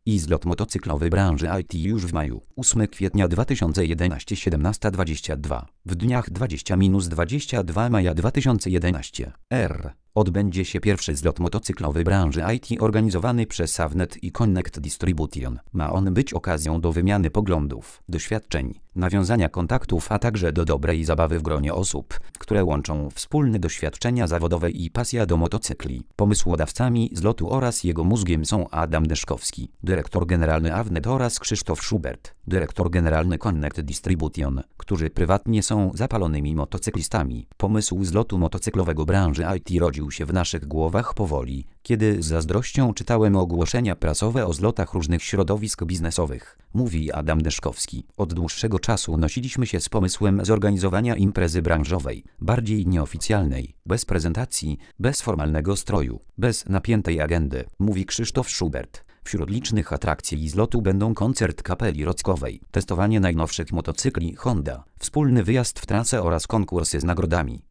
i zlot motocyklowy branży IT już w maju. 8 kwietnia 2011 17:22. W dniach 20-22 maja 2011 odbędzie się pierwszy zlot motocyklowy branży IT organizowany przez Avnet i Connect Distribution. Ma on być okazją do wymiany poglądów, doświadczeń, nawiązania kontaktów, a także do dobrej zabawy w gronie osób, które łączą wspólne doświadczenia zawodowe i pasja do motocykli. Pomysłodawcami zlotu oraz jego mózgiem są Adam Deszkowski, dyrektor generalny Avnet, oraz Krzysztof Schubert, dyrektor generalny Connect Distribution, którzy prywatnie są zapalonymi motocyklistami. Pomysł zlotu motocyklowego branży IT rodził się w naszych głowach powoli, kiedy z zazdrością czytałem ogłoszenia prasowe o zlotach różnych środowisk biznesowych, mówi Adam Deszkowski. Od dłuższego czasu nosiliśmy się z pomysłem zorganizowania imprezy branżowej, bardziej nieoficjalnej, bez prezentacji, bez formalnego stroju, bez napiętej agendy, mówi Krzysztof Schubert. Wśród licznych atrakcji zlotu będą koncert kapeli rockowej, testowanie najnowszych motocykli Honda, wspólny wyjazd w trasę oraz konkursy z nagrodami.